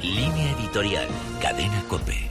Línea editorial, Cadena COPE.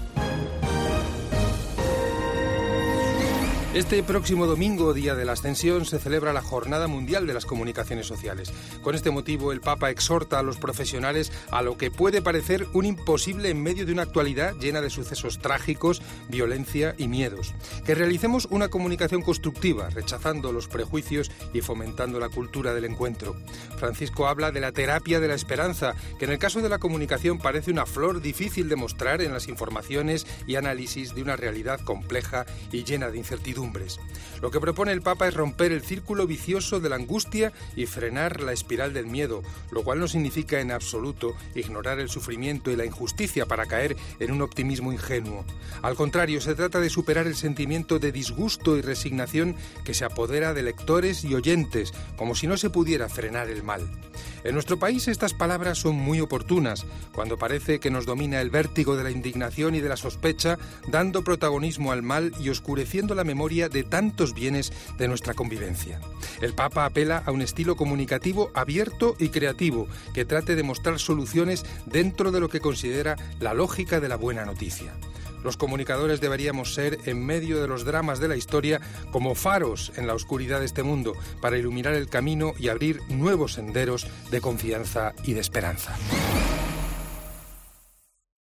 Este próximo domingo, Día de la Ascensión, se celebra la Jornada Mundial de las Comunicaciones Sociales. Con este motivo, el Papa exhorta a los profesionales a lo que puede parecer un imposible en medio de una actualidad llena de sucesos trágicos, violencia y miedos. Que realicemos una comunicación constructiva, rechazando los prejuicios y fomentando la cultura del encuentro. Francisco habla de la terapia de la esperanza, que en el caso de la comunicación parece una flor difícil de mostrar en las informaciones y análisis de una realidad compleja y llena de incertidumbre. Lo que propone el Papa es romper el círculo vicioso de la angustia y frenar la espiral del miedo, lo cual no significa en absoluto ignorar el sufrimiento y la injusticia para caer en un optimismo ingenuo. Al contrario, se trata de superar el sentimiento de disgusto y resignación que se apodera de lectores y oyentes, como si no se pudiera frenar el mal. En nuestro país estas palabras son muy oportunas, cuando parece que nos domina el vértigo de la indignación y de la sospecha, dando protagonismo al mal y oscureciendo la memoria de tantos bienes de nuestra convivencia. El Papa apela a un estilo comunicativo abierto y creativo, que trate de mostrar soluciones dentro de lo que considera la lógica de la buena noticia. Los comunicadores deberíamos ser, en medio de los dramas de la historia, como faros en la oscuridad de este mundo, para iluminar el camino y abrir nuevos senderos de confianza y de esperanza.